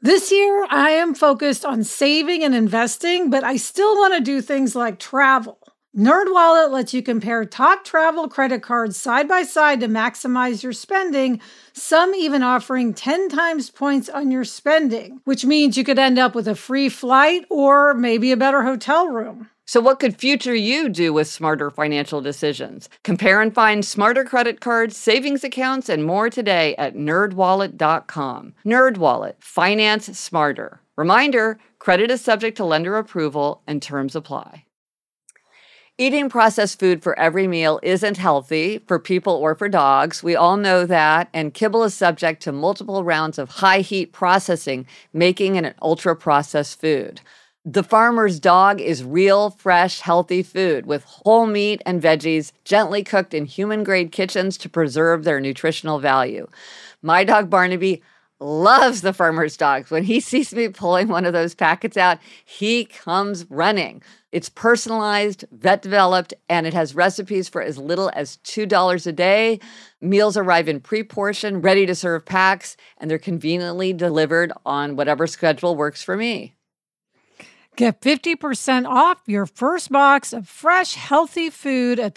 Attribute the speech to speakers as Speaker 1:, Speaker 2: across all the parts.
Speaker 1: This year, I am focused on saving and investing, but I still want to do things like travel. NerdWallet lets you compare top travel credit cards side by side to maximize your spending, some even offering 10 times points on your spending, which means you could end up with a free flight or maybe a better hotel room.
Speaker 2: So what could future you do with smarter financial decisions? Compare and find smarter credit cards, savings accounts, and more today at nerdwallet.com. NerdWallet, finance smarter. Reminder, credit is subject to lender approval and terms apply. Eating processed food for every meal isn't healthy for people or for dogs. We all know that, and kibble is subject to multiple rounds of high-heat processing, making it an ultra-processed food. The Farmer's Dog is real, fresh, healthy food with whole meat and veggies gently cooked in human-grade kitchens to preserve their nutritional value. My dog Barnaby loves the Farmer's Dogs. When he sees me pulling one of those packets out, he comes running. It's personalized, vet-developed, and it has recipes for as little as $2 a day. Meals arrive in pre-portioned, ready-to-serve packs, and they're conveniently delivered on whatever schedule works for me.
Speaker 1: Get 50% off your first box of fresh, healthy food at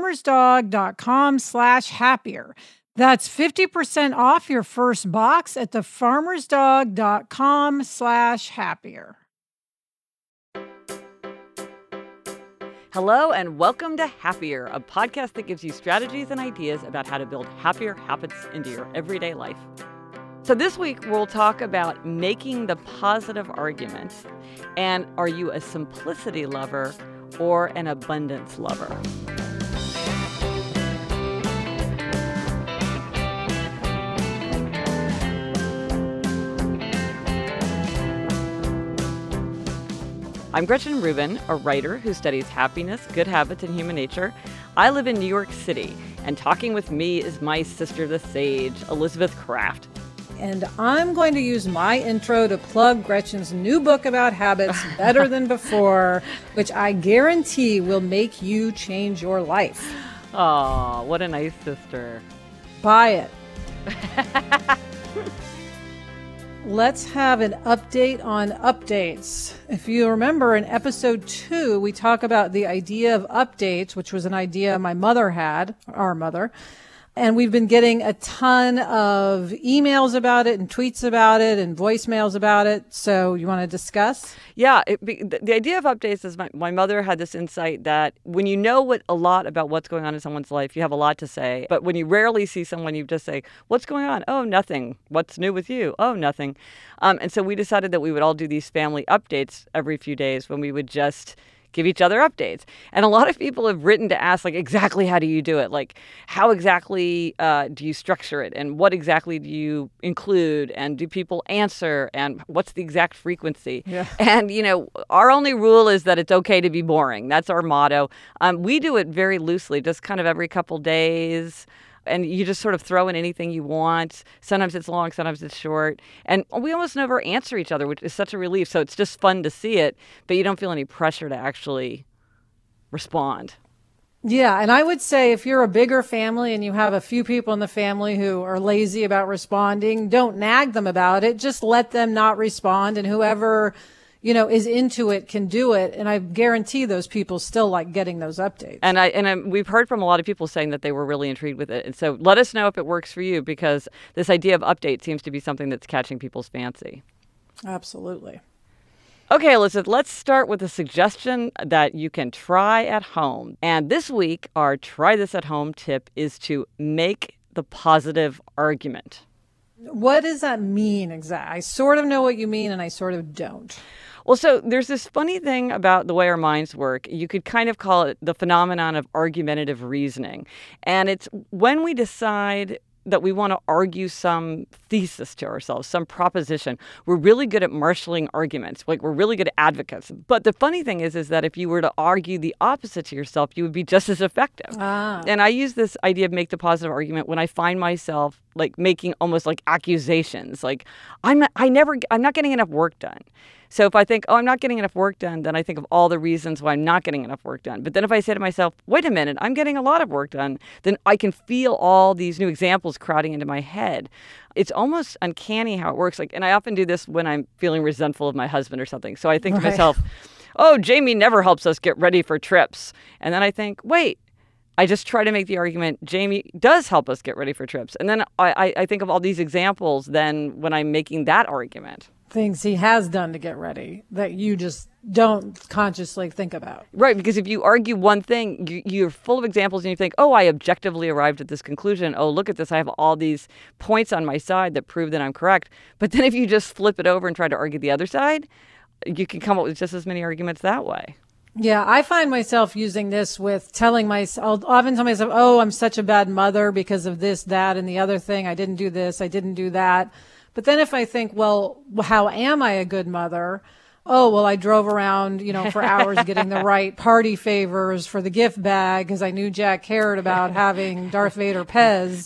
Speaker 1: thefarmersdog.com/happier. That's 50% off your first box at thefarmersdog.com/happier.
Speaker 2: Hello and welcome to Happier, a podcast that gives you strategies and ideas about how to build happier habits into your everyday life. So this week, we'll talk about making the positive argument. And are you a simplicity lover or an abundance lover? I'm Gretchen Rubin, a writer who studies happiness, good habits, and human nature. I live in New York City, and talking with me is my sister, the sage, Elizabeth Craft.
Speaker 1: And I'm going to use my intro to plug Gretchen's new book about habits, Better Than Before, which I guarantee will make you change your life.
Speaker 2: Oh, what a nice sister.
Speaker 1: Buy it. Let's have an update on updates. If you remember in episode 2, we talk about the idea of updates, which was an idea my mother had, our mother. And we've been getting a ton of emails about it and tweets about it and voicemails about it. So you want to discuss?
Speaker 2: Yeah, the idea of updates is my mother had this insight that when you know a lot about what's going on in someone's life, you have a lot to say. But when you rarely see someone, you just say, what's going on? Oh, nothing. What's new with you? Oh, nothing. And so we decided that we would all do these family updates every few days when we would just give each other updates. And a lot of people have written to ask, like, exactly how do you do it? Like, how exactly do you structure it? And what exactly do you include? And do people answer? And what's the exact frequency?
Speaker 1: Yeah.
Speaker 2: And, our only rule is that it's okay to be boring. That's our motto. We do it very loosely, just kind of every couple days. And you just sort of throw in anything you want. Sometimes it's long, sometimes it's short. And we almost never answer each other, which is such a relief. So it's just fun to see it, but you don't feel any pressure to actually respond.
Speaker 1: Yeah, and I would say if you're a bigger family and you have a few people in the family who are lazy about responding, don't nag them about it. Just let them not respond, and whoever is into it can do it. And I guarantee those people still like getting those updates.
Speaker 2: And we've heard from a lot of people saying that they were really intrigued with it. And so let us know if it works for you, because this idea of update seems to be something that's catching people's fancy.
Speaker 1: Absolutely.
Speaker 2: Okay, Elizabeth, let's start with a suggestion that you can try at home. And this week, our try this at home tip is to make the positive argument.
Speaker 1: What does that mean exactly? I sort of know what you mean and I sort of don't.
Speaker 2: Well, so there's this funny thing about the way our minds work. You could kind of call it the phenomenon of argumentative reasoning. And it's when we decide that we want to argue some thesis to ourselves, some proposition. We're really good at marshaling arguments. Like, we're really good advocates. But the funny thing is that if you were to argue the opposite to yourself, you would be just as effective. And I use this idea of make the positive argument when I find myself like making almost like accusations. Like, I'm not getting enough work done. So if I think, oh, I'm not getting enough work done, then I think of all the reasons why I'm not getting enough work done. But then if I say to myself, wait a minute, I'm getting a lot of work done, then I can feel all these new examples crowding into my head. It's almost uncanny how it works. And I often do this when I'm feeling resentful of my husband or something. So I think to myself, oh, Jamie never helps us get ready for trips. And then I think, wait, I just try to make the argument, Jamie does help us get ready for trips. And then I think of all these examples then when I'm making that argument.
Speaker 1: Things he has done to get ready that you just don't consciously think about.
Speaker 2: Right, because if you argue one thing, you're full of examples and you think, oh, I objectively arrived at this conclusion. Oh, look at this. I have all these points on my side that prove that I'm correct. But then if you just flip it over and try to argue the other side, you can come up with just as many arguments that way.
Speaker 1: Yeah, I find myself using this with telling myself, I'll often tell myself, oh, I'm such a bad mother because of this, that, and the other thing. I didn't do this. I didn't do that. But then if I think, well, how am I a good mother? Oh, well, I drove around, for hours getting the right party favors for the gift bag because I knew Jack cared about having Darth Vader Pez.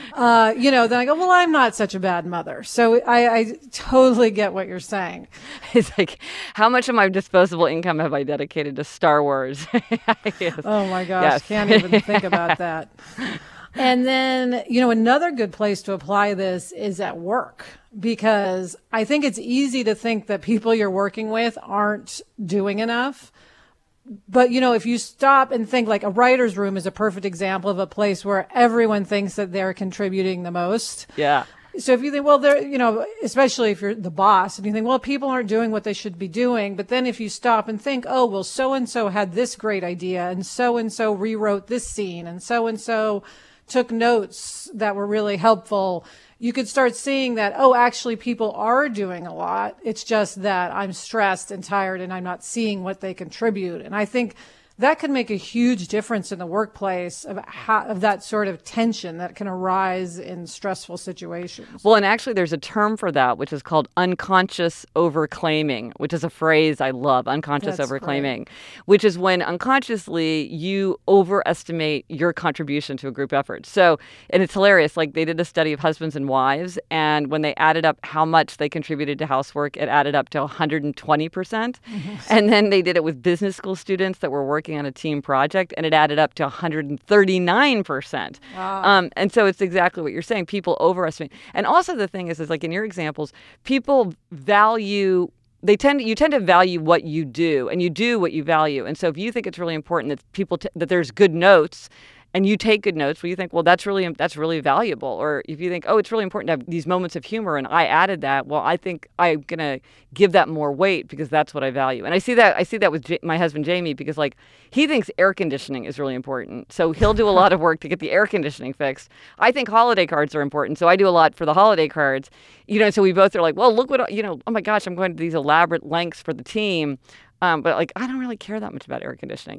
Speaker 1: Then I go, well, I'm not such a bad mother. So I totally get what you're saying.
Speaker 2: It's like, how much of my disposable income have I dedicated to Star Wars?
Speaker 1: Yes. Oh, my gosh.
Speaker 2: Yes.
Speaker 1: Can't even think about that. And then, another good place to apply this is at work, because I think it's easy to think that people you're working with aren't doing enough. But, if you stop and think, like, a writer's room is a perfect example of a place where everyone thinks that they're contributing the most.
Speaker 2: Yeah.
Speaker 1: So if you think, well, especially if you're the boss and you think, well, people aren't doing what they should be doing. But then if you stop and think, oh, well, so-and-so had this great idea and so rewrote this scene and so took notes that were really helpful, you could start seeing that, oh, actually people are doing a lot. It's just that I'm stressed and tired and I'm not seeing what they contribute. And I think that can make a huge difference in the workplace of that sort of tension that can arise in stressful situations.
Speaker 2: Well, and actually there's a term for that, which is called unconscious overclaiming, which is a phrase I love, unconscious overclaiming, which is when unconsciously you overestimate your contribution to a group effort. So, and it's hilarious, like they did a study of husbands and wives, and when they added up how much they contributed to housework, it added up to 120%. Mm-hmm. And then they did it with business school students that were working on a team project, and it added up to 139%.
Speaker 1: Wow.
Speaker 2: And so it's exactly what you're saying. People overestimate. And also the thing is like in your examples, people value, you tend to value what you do, and you do what you value. And so if you think it's really important that that there's good notes, and you take good notes, well, you think, well, that's really valuable. Or if you think, oh, it's really important to have these moments of humor, and I added that, well, I think I'm gonna give that more weight because that's what I value. And I see that with my husband Jamie, because like he thinks air conditioning is really important, so he'll do a lot of work to get the air conditioning fixed. I think holiday cards are important, so I do a lot for the holiday cards. So we both are like, well, look what oh my gosh, I'm going to these elaborate lengths for the team. But like, I don't really care that much about air conditioning,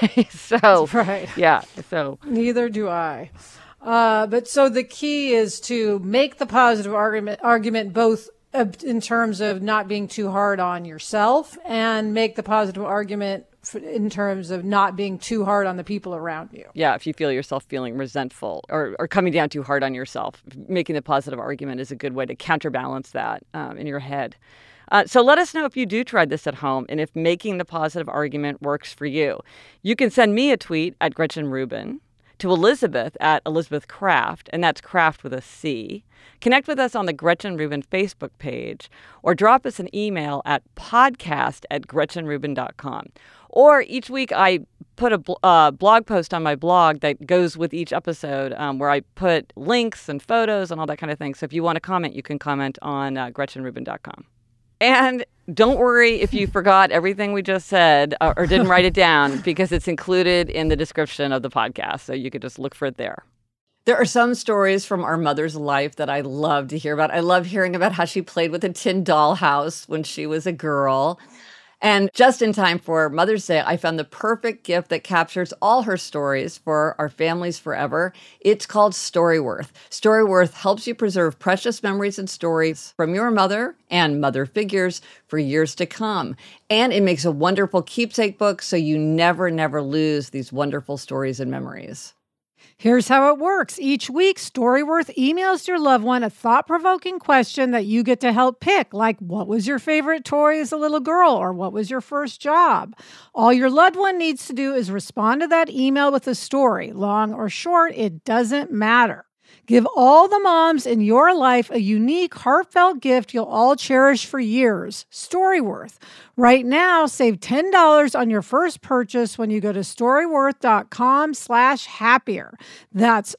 Speaker 2: So,
Speaker 1: right.
Speaker 2: Yeah. So
Speaker 1: neither do I. But so the key is to make the positive argument both in terms of not being too hard on yourself, and make the positive argument in terms of not being too hard on the people around you.
Speaker 2: Yeah. If you feel yourself feeling resentful or coming down too hard on yourself, making the positive argument is a good way to counterbalance that in your head. So let us know if you do try this at home and if making the positive argument works for you. You can send me a tweet at Gretchen Rubin, to Elizabeth at Elizabeth Craft, and that's Craft with a C. Connect with us on the Gretchen Rubin Facebook page, or drop us an email at podcast@gretchenrubin.com. Or each week I put a blog post on my blog that goes with each episode, where I put links and photos and all that kind of thing. So if you want to comment, you can comment on gretchenrubin.com. And don't worry if you forgot everything we just said or didn't write it down, because it's included in the description of the podcast. So you could just look for it there. There are some stories from our mother's life that I love to hear about. I love hearing about how she played with a tin dollhouse when she was a girl. And just in time for Mother's Day, I found the perfect gift that captures all her stories for our families forever. It's called Storyworth. Storyworth helps you preserve precious memories and stories from your mother and mother figures for years to come. And it makes a wonderful keepsake book so you never lose these wonderful stories and memories.
Speaker 1: Here's how it works. Each week, Storyworth emails your loved one a thought-provoking question that you get to help pick, like what was your favorite toy as a little girl, or what was your first job? All your loved one needs to do is respond to that email with a story. Long or short, it doesn't matter. Give all the moms in your life a unique, heartfelt gift you'll all cherish for years. Storyworth. Right now, save $10 on your first purchase when you go to storyworth.com/happier. That's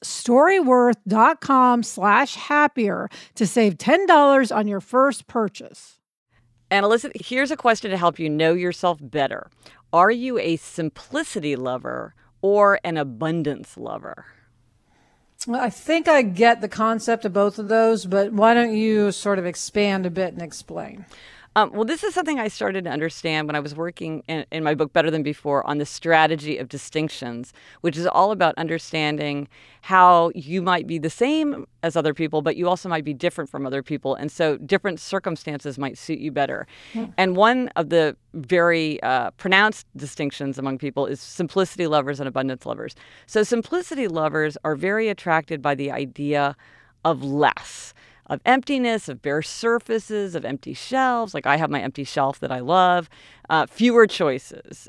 Speaker 1: storyworth.com/happier to save $10 on your first purchase.
Speaker 2: And Alyssa, here's a question to help you know yourself better. Are you a simplicity lover or an abundance lover?
Speaker 1: Well, I think I get the concept of both of those, but why don't you sort of expand a bit and explain?
Speaker 2: Well, this is something I started to understand when I was working in my book, Better Than Before, on the strategy of distinctions, which is all about understanding how you might be the same as other people, but you also might be different from other people. And so different circumstances might suit you better. Yeah. And one of the very pronounced distinctions among people is simplicity lovers and abundance lovers. So simplicity lovers are very attracted by the idea of less. Of emptiness, of bare surfaces, of empty shelves. Like I have my empty shelf that I love. Fewer choices.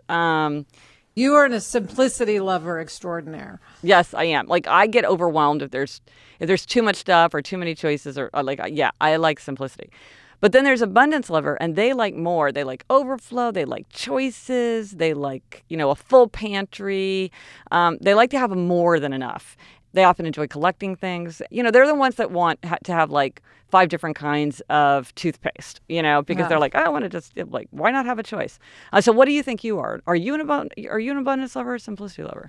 Speaker 1: You are a simplicity lover extraordinaire.
Speaker 2: Yes, I am. Like I get overwhelmed if there's too much stuff or too many choices or I like simplicity. But then there's abundance lover, and they like more. They like overflow. They like choices. They like, a full pantry. They like to have more than enough. They often enjoy collecting things. They're the ones that want to have like 5 different kinds of toothpaste, because they're like, I want to just why not have a choice? So what do you think you are? Are you an abundance lover or simplicity lover?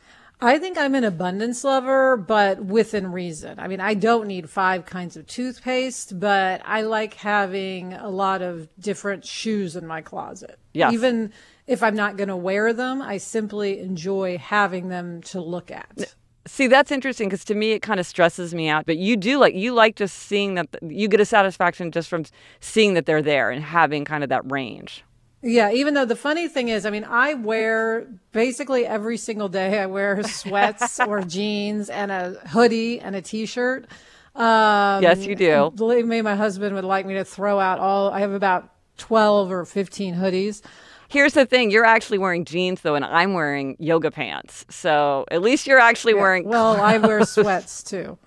Speaker 1: I think I'm an abundance lover, but within reason. I mean, I don't need 5 kinds of toothpaste, but I like having a lot of different shoes in my closet.
Speaker 2: Yes.
Speaker 1: Even if I'm not going to wear them, I simply enjoy having them to look at.
Speaker 2: See, that's interesting because to me it kind of stresses me out. But you like just seeing that you get a satisfaction just from seeing that they're there and having kind of that range.
Speaker 1: Yeah, even though the funny thing is, I mean, I wear basically every single day. I wear sweats or jeans and a hoodie and a T-shirt.
Speaker 2: Yes, you do.
Speaker 1: Believe me, my husband would like me to throw out I have about 12 or 15 hoodies.
Speaker 2: Here's the thing. You're actually wearing jeans, though, and I'm wearing yoga pants. So at least you're actually wearing clothes.
Speaker 1: Well, I wear sweats, too.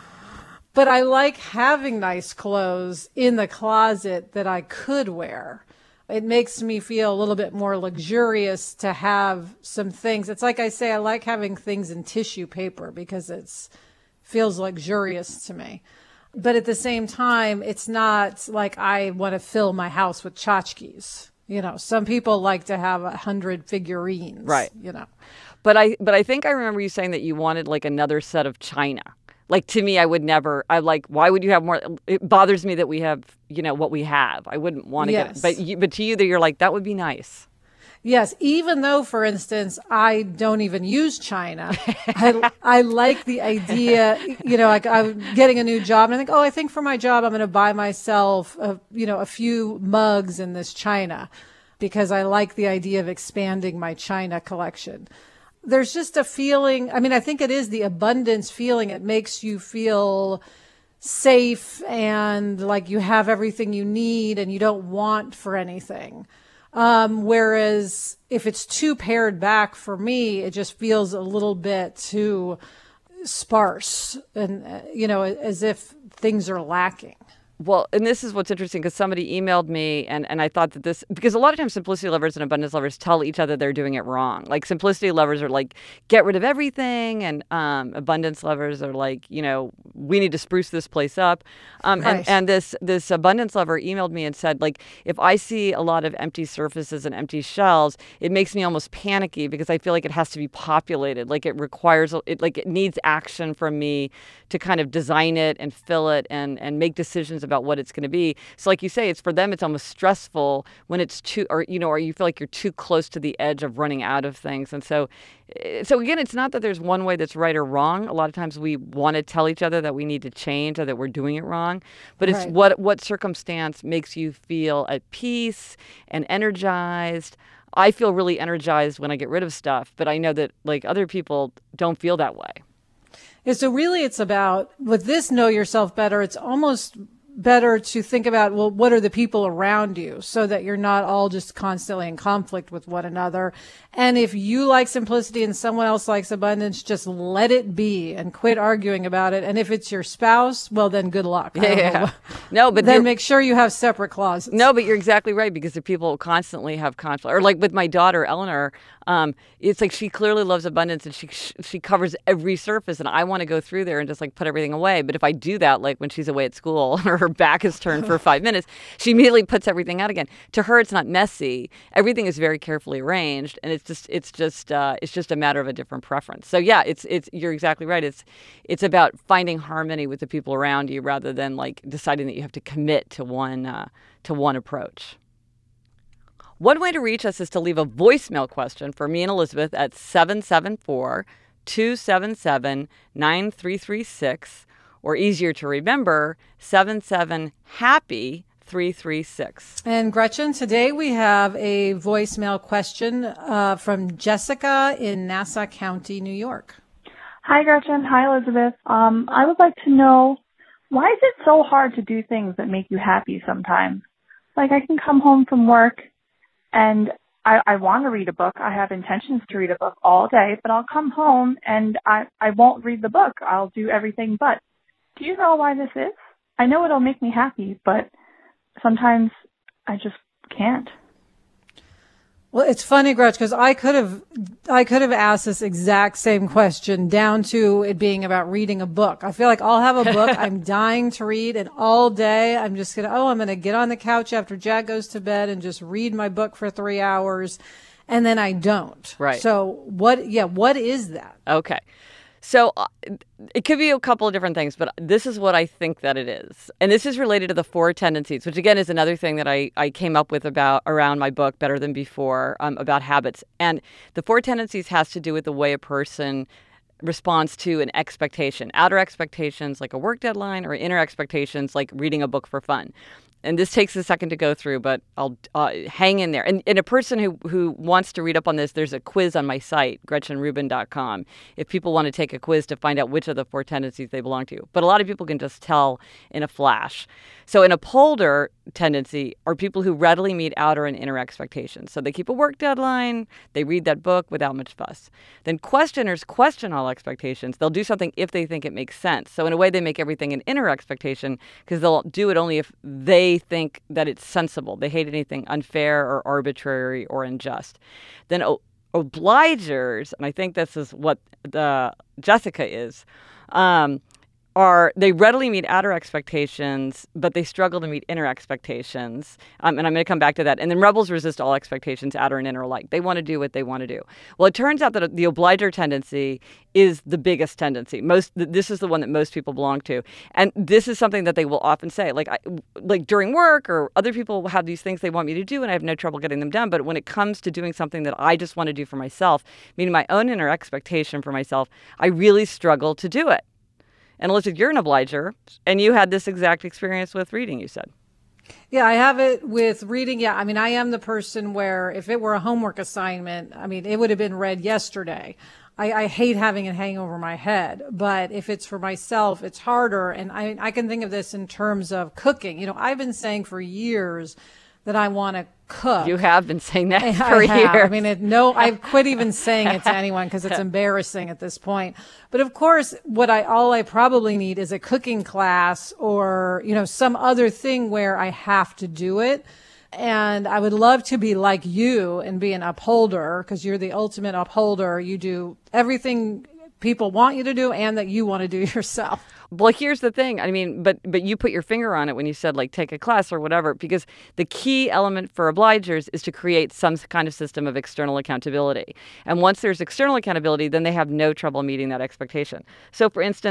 Speaker 1: But I like having nice clothes in the closet that I could wear. It makes me feel a little bit more luxurious to have some things. It's like I say, I like having things in tissue paper because it feels luxurious to me. But at the same time, it's not like I want to fill my house with tchotchkes. Some people like to have 100 figurines.
Speaker 2: Right. But I think I remember you saying that you wanted like another set of china. Like to me, why would you have more? It bothers me that we have, what we have. I wouldn't want to get it. But to you, that you're like, that would be nice.
Speaker 1: Yes, even though, for instance, I don't even use china, I like the idea, like I'm getting a new job and I think, I think for my job, I'm going to buy myself, a few mugs in this china because I like the idea of expanding my china collection. There's just a feeling, I think it is the abundance feeling. It makes you feel safe and like you have everything you need and you don't want for anything. Whereas if it's too pared back for me, it just feels a little bit too sparse and, as if things are lacking.
Speaker 2: Well, and this is what's interesting because somebody emailed me and I thought that because a lot of times simplicity lovers and abundance lovers tell each other they're doing it wrong. Like simplicity lovers are like, get rid of everything. And abundance lovers are like, we need to spruce this place up.
Speaker 1: Right.
Speaker 2: And this abundance lover emailed me and said, like, if I see a lot of empty surfaces and empty shelves, it makes me almost panicky because I feel like it has to be populated. Like it requires, it needs action from me to kind of design it and fill it and make decisions about what it's going to be. So like you say, it's for them, it's almost stressful when it's too, or you feel like you're too close to the edge of running out of things. And so again, it's not that there's one way that's right or wrong. A lot of times we want to tell each other that we need to change or that we're doing it wrong. But it's what circumstance makes you feel at peace and energized. I feel really energized when I get rid of stuff, but I know that like other people don't feel that way.
Speaker 1: Yeah, so really it's about, with this Know Yourself Better, it's almost better to think about, well, what are the people around you so that you're not all just constantly in conflict with one another. And if you like simplicity and someone else likes abundance, just let it be and quit arguing about it. And if it's your spouse, well, then good luck.
Speaker 2: Yeah. No, but
Speaker 1: then make sure you have separate clauses.
Speaker 2: No, but you're exactly right, because if people constantly have conflict, or like with my daughter, Eleanor, it's like she clearly loves abundance and she covers every surface, and I want to go through there and just like put everything away. But if I do that, like when she's away at school or her back is turned for 5 minutes, she immediately puts everything out again. To her, it's not messy. Everything is very carefully arranged, and it's just a matter of a different preference. So yeah, it's you're exactly right. It's about finding harmony with the people around you rather than like deciding that you have to commit to one approach. One way to reach us is to leave a voicemail question for me and Elizabeth at 774-277-9336, or easier to remember, 77-HAPPY-336.
Speaker 1: And Gretchen, today we have a voicemail question from Jessica in Nassau County, New York.
Speaker 3: Hi, Gretchen. Hi, Elizabeth. I would like to know, why is it so hard to do things that make you happy sometimes? Like, I can come home from work and I want to read a book. I have intentions to read a book all day, but I'll come home and I won't read the book. I'll do everything but. Do you know why this is? I know it'll make me happy, but sometimes I just can't.
Speaker 1: Well, it's funny, Gretch, because I could have asked this exact same question down to it being about reading a book. I feel like I'll have a book I'm dying to read, and all day I'm just I'm going to get on the couch after Jack goes to bed and just read my book for 3 hours, and then I don't.
Speaker 2: Right.
Speaker 1: So what is that?
Speaker 2: Okay. So it could be a couple of different things, but this is what I think that it is. And this is related to the 4 tendencies, which again is another thing that I came up with around my book, Better Than Before, about habits. And the 4 tendencies has to do with the way a person responds to an expectation, outer expectations like a work deadline, or inner expectations like reading a book for fun. And this takes a second to go through, but I'll hang in there. And a person who wants to read up on this, there's a quiz on my site, GretchenRubin.com, if people want to take a quiz to find out which of the 4 tendencies they belong to. But a lot of people can just tell in a flash. So an upholder tendency are people who readily meet outer and inner expectations. So they keep a work deadline, they read that book without much fuss. Then questioners question all expectations. They'll do something if they think it makes sense. So in a way, they make everything an inner expectation because they'll do it only if they think that it's sensible. They hate anything unfair or arbitrary or unjust. Then obligers, and I think this is what Jessica is, they readily meet outer expectations, but they struggle to meet inner expectations. And I'm going to come back to that. And then rebels resist all expectations, outer and inner alike. They want to do what they want to do. Well, it turns out that the obliger tendency is the biggest tendency. This is the one that most people belong to. And this is something that they will often say, like during work, or other people have these things they want me to do and I have no trouble getting them done. But when it comes to doing something that I just want to do for myself, meaning my own inner expectation for myself, I really struggle to do it. And Elizabeth, you're an obliger, and you had this exact experience with reading, you said.
Speaker 1: Yeah, I have it with reading. Yeah, I mean, I am the person where if it were a homework assignment, I mean, it would have been read yesterday. I hate having it hang over my head, but if it's for myself, it's harder. And I can think of this in terms of cooking. You know, I've been saying for years that I want to cook.
Speaker 2: You have been saying that for years.
Speaker 1: I mean, I've quit even saying it to anyone because it's embarrassing at this point. But of course, all I probably need is a cooking class or, some other thing where I have to do it. And I would love to be like you and be an upholder, because you're the ultimate upholder. You do everything people want you to do and that you want to do yourself.
Speaker 2: Well, here's the thing. I mean, but you put your finger on it when you said, like, take a class or whatever, because the key element for obligers is to create some kind of system of external accountability. And once there's external accountability, then they have no trouble meeting that expectation. So, for instance,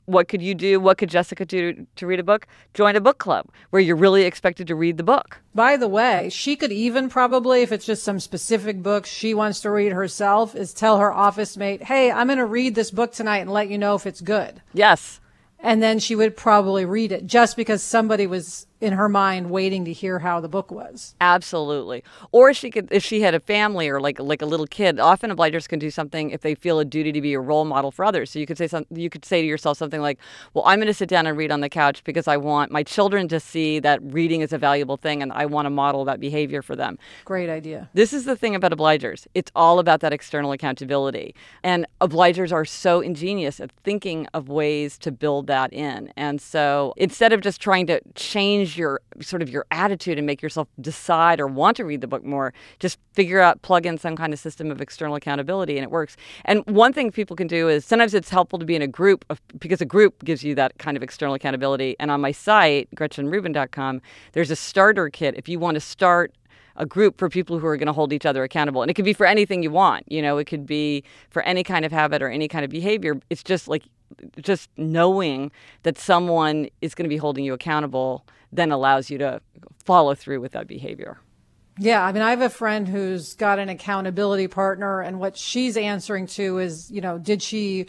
Speaker 2: what could you do? What could Jessica do to read a book? Join a book club where you're really expected to read the book.
Speaker 1: By the way, she could even probably, if it's just some specific book she wants to read herself, is tell her office mate, hey, I'm going to read this book tonight and let you know if it's good.
Speaker 2: Yes.
Speaker 1: And then she would probably read it just because somebody was in her mind waiting to hear how the book was.
Speaker 2: Absolutely. Or she could, if she had a family or like a little kid, often obligers can do something if they feel a duty to be a role model for others. So you could say to yourself something like, well, I'm going to sit down and read on the couch because I want my children to see that reading is a valuable thing and I want to model that behavior for them.
Speaker 1: Great idea.
Speaker 2: This is the thing about obligers. It's all about that external accountability. And obligers are so ingenious at thinking of ways to build that in. And so instead of just trying to change your attitude and make yourself decide or want to read the book more, just plug in some kind of system of external accountability and it works. And one thing people can do is sometimes it's helpful to be in a group because a group gives you that kind of external accountability. And on my site, GretchenRubin.com, there's a starter kit if you want to start a group for people who are going to hold each other accountable. And it could be for anything you want. It could be for any kind of habit or any kind of behavior. It's just knowing that someone is going to be holding you accountable then allows you to follow through with that behavior.
Speaker 1: Yeah, I mean, I have a friend who's got an accountability partner, and what she's answering to is, did she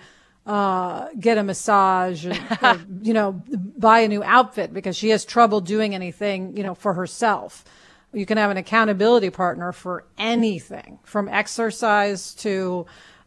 Speaker 1: get a massage, or, buy a new outfit because she has trouble doing anything, for herself. You can have an accountability partner for anything from exercise to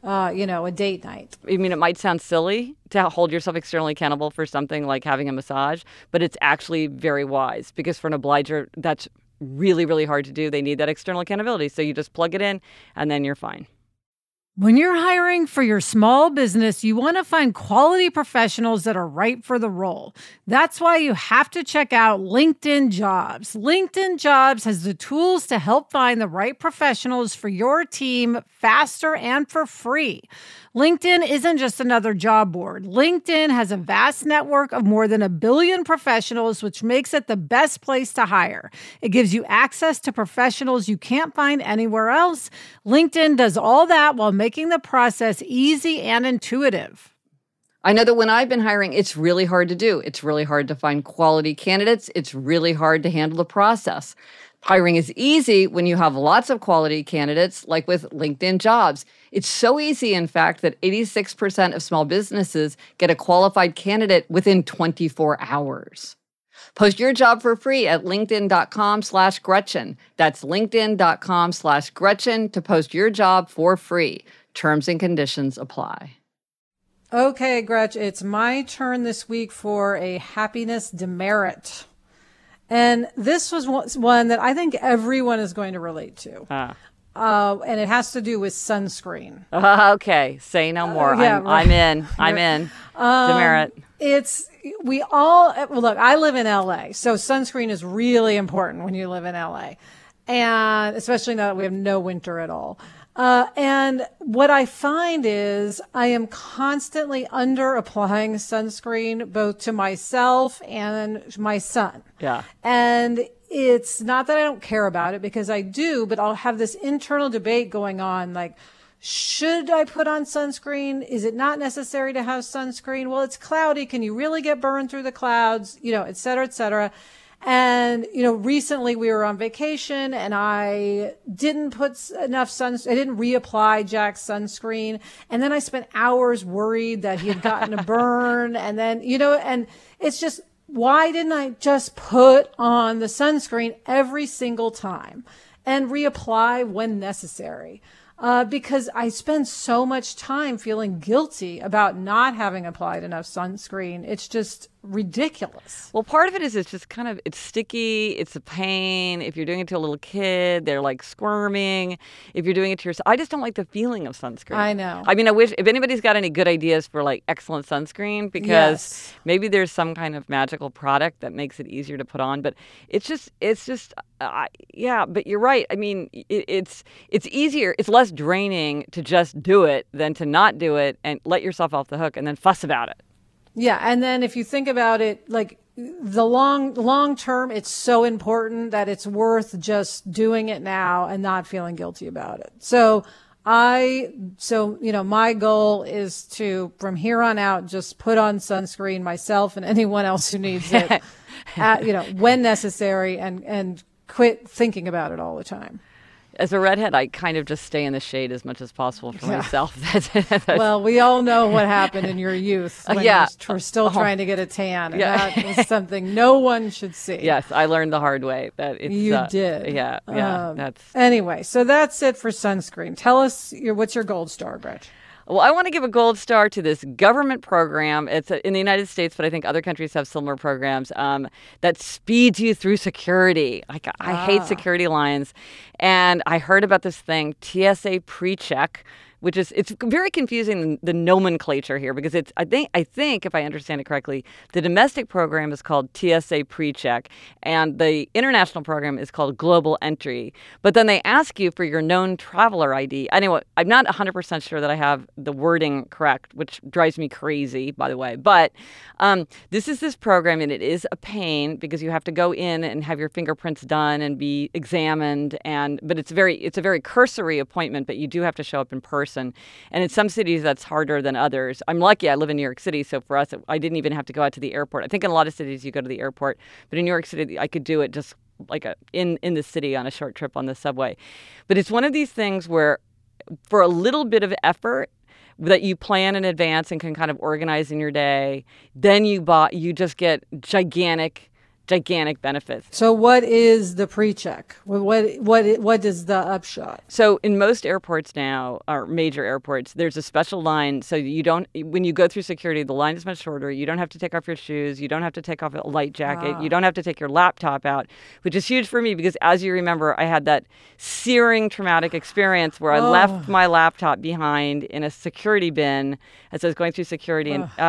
Speaker 1: a date night.
Speaker 2: I mean, it might sound silly to hold yourself externally accountable for something like having a massage, but it's actually very wise because for an obliger, that's really, really hard to do. They need that external accountability. So you just plug it in and then you're fine.
Speaker 1: When you're hiring for your small business, you want to find quality professionals that are right for the role. That's why you have to check out LinkedIn Jobs. LinkedIn Jobs has the tools to help find the right professionals for your team faster and for free. LinkedIn isn't just another job board. LinkedIn has a vast network of more than 1 billion professionals, which makes it the best place to hire. It gives you access to professionals you can't find anywhere else. LinkedIn does all that while making the process easy and intuitive.
Speaker 2: I know that when I've been hiring, it's really hard to do. It's really hard to find quality candidates. It's really hard to handle the process. Hiring is easy when you have lots of quality candidates, like with LinkedIn Jobs. It's so easy, in fact, that 86% of small businesses get a qualified candidate within 24 hours. Post your job for free at linkedin.com/Gretchen. That's linkedin.com/Gretchen to post your job for free. Terms and conditions apply.
Speaker 1: Okay, Gretch, it's my turn this week for a happiness demerit. And this was one that I think everyone is going to relate to. And it has to do with sunscreen.
Speaker 2: Okay, say no more.
Speaker 1: Yeah,
Speaker 2: I'm in. Demerit.
Speaker 1: Look, I live in LA, so sunscreen is really important when you live in LA. And especially now that we have no winter at all. And what I find is I am constantly under applying sunscreen, both to myself and my son.
Speaker 2: Yeah.
Speaker 1: And it's not that I don't care about it, because I do, but I'll have this internal debate going on, like, should I put on sunscreen? Is it not necessary to have sunscreen? Well, it's cloudy. Can you really get burned through the clouds? Et cetera, et cetera. And, recently we were on vacation and I didn't put enough I didn't reapply Jack's sunscreen. And then I spent hours worried that he had gotten a burn. And then, and it's just, why didn't I just put on the sunscreen every single time and reapply when necessary? Because I spend so much time feeling guilty about not having applied enough sunscreen. It's just ridiculous.
Speaker 2: Well, part of it is it's just it's sticky. It's a pain. If you're doing it to a little kid, they're like squirming. If you're doing it to yourself, I just don't like the feeling of sunscreen.
Speaker 1: I know.
Speaker 2: I mean, I wish if anybody's got any good ideas for like excellent sunscreen, because maybe there's some kind of magical product that makes it easier to put on. But it's just, yeah, but you're right. I mean, it's easier. It's less draining to just do it than to not do it and let yourself off the hook and then fuss about it.
Speaker 1: Yeah. And then if you think about it, like the long term, it's so important that it's worth just doing it now and not feeling guilty about it. So My goal is to, from here on out, just put on sunscreen myself and anyone else who needs it, when necessary, and quit thinking about it all the time.
Speaker 2: As a redhead, I kind of just stay in the shade as much as possible for myself.
Speaker 1: Well, we all know what happened in your youth when you were still trying to get a tan. And that is something no one should see.
Speaker 2: Yes, I learned the hard way.
Speaker 1: You did.
Speaker 2: Yeah.
Speaker 1: Anyway, so that's it for sunscreen. Tell us, what's your gold star, Gretchen?
Speaker 2: Well, I want to give a gold star to this government program. It's in the United States, but I think other countries have similar programs that speeds you through security. I hate security lines. And I heard about this thing, TSA PreCheck, which is, it's very confusing, the nomenclature here, because I think if I understand it correctly, the domestic program is called TSA PreCheck and the international program is called Global Entry. But then they ask you for your known traveler ID. Anyway, I'm not 100% sure that I have the wording correct, which drives me crazy, by the way. But this is this program, and it is a pain because you have to go in and have your fingerprints done and be examined. But it's a very cursory appointment, but you do have to show up in person. And in some cities, that's harder than others. I'm lucky I live in New York City, so for us, I didn't even have to go out to the airport. I think in a lot of cities, you go to the airport. But in New York City, I could do it just like in the city on a short trip on the subway. But it's one of these things where for a little bit of effort that you plan in advance and can kind of organize in your day, then you just get gigantic benefits.
Speaker 1: So what is the PreCheck? What is the upshot?
Speaker 2: So in most airports now, or major airports, there's a special line. So when you go through security, the line is much shorter. You don't have to take off your shoes. You don't have to take off a light jacket. You don't have to take your laptop out, which is huge for me because, as you remember, I had that searing traumatic experience where I left my laptop behind in a security bin as I was going through security.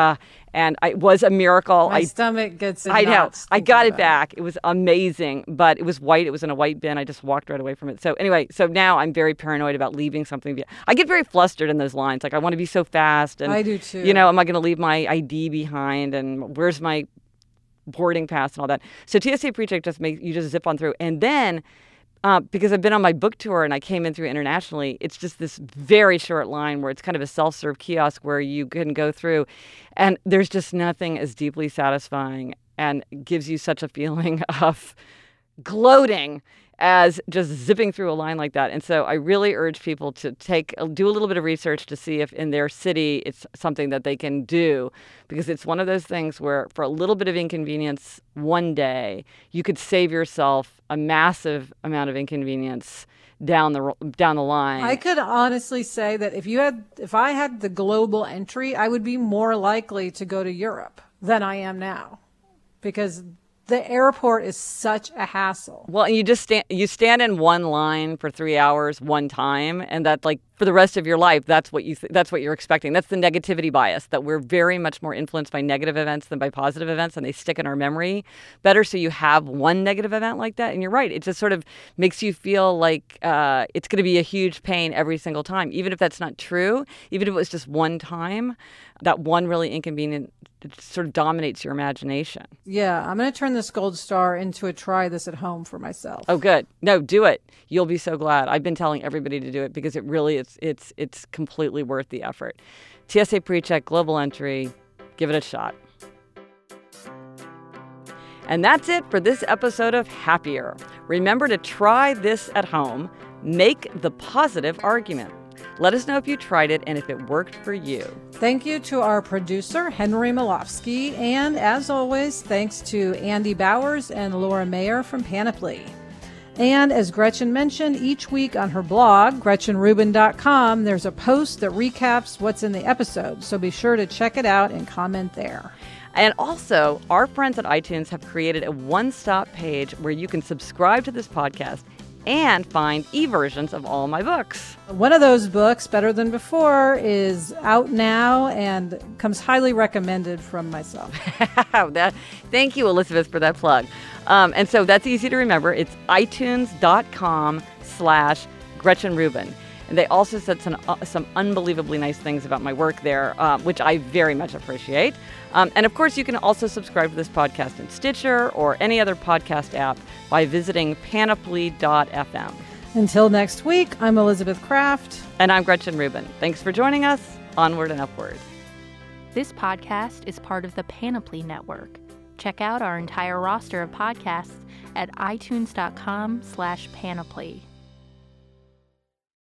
Speaker 2: And it was a miracle.
Speaker 1: My stomach gets in
Speaker 2: knots. I know. I got it
Speaker 1: about
Speaker 2: back. It was amazing, but it was white. It was in a white bin. I just walked right away from it. So anyway, now I'm very paranoid about leaving something. I get very flustered in those lines. Like, I want to be so fast. And,
Speaker 1: I do too.
Speaker 2: Am I going to leave my ID behind? And where's my boarding pass and all that? So TSA PreCheck just makes you just zip on through. And then because I've been on my book tour and I came in through internationally, it's just this very short line where it's kind of a self-serve kiosk where you can go through. And there's just nothing as deeply satisfying and gives you such a feeling of gloating as just zipping through a line like that. And so I really urge people to do a little bit of research to see if in their city it's something that they can do, because it's one of those things where for a little bit of inconvenience one day, you could save yourself a massive amount of inconvenience down the line.
Speaker 1: I could honestly say that if I had the global entry, I would be more likely to go to Europe than I am now, because the airport is such a hassle.
Speaker 2: Well, and you stand in one line for 3 hours one time, and that, like, for the rest of your life, that's what you're expecting. That's the negativity bias, that we're very much more influenced by negative events than by positive events, and they stick in our memory better. So you have one negative event like that, and you're right. It just sort of makes you feel like it's going to be a huge pain every single time, even if that's not true. Even if it was just one time, that one really inconvenient, it sort of dominates your imagination.
Speaker 1: Yeah, I'm going to turn this gold star into a try this at home for myself.
Speaker 2: Oh, good. No, do it. You'll be so glad. I've been telling everybody to do it because it really is. It's completely worth the effort. TSA PreCheck, Global Entry. Give it a shot. And that's it for this episode of Happier. Remember to try this at home. Make the positive argument. Let us know if you tried it and if it worked for you.
Speaker 1: Thank you to our producer, Henry Malofsky. And as always, thanks to Andy Bowers and Laura Mayer from Panoply. And as Gretchen mentioned, each week on her blog, GretchenRubin.com, there's a post that recaps what's in the episode. So be sure to check it out and comment there.
Speaker 2: And also, our friends at iTunes have created a one-stop page where you can subscribe to this podcast and find e-versions of all my books.
Speaker 1: One of those books, Better Than Before, is out now and comes highly recommended from myself.
Speaker 2: Thank you, Elizabeth, for that plug. And so that's easy to remember. It's itunes.com/Gretchen Rubin. And they also said some unbelievably nice things about my work there, which I very much appreciate. And of course, you can also subscribe to this podcast in Stitcher or any other podcast app by visiting panoply.fm.
Speaker 1: Until next week, I'm Elizabeth Kraft.
Speaker 2: And I'm Gretchen Rubin. Thanks for joining us. Onward and upward.
Speaker 4: This podcast is part of the Panoply Network. Check out our entire roster of podcasts at itunes.com/panoply.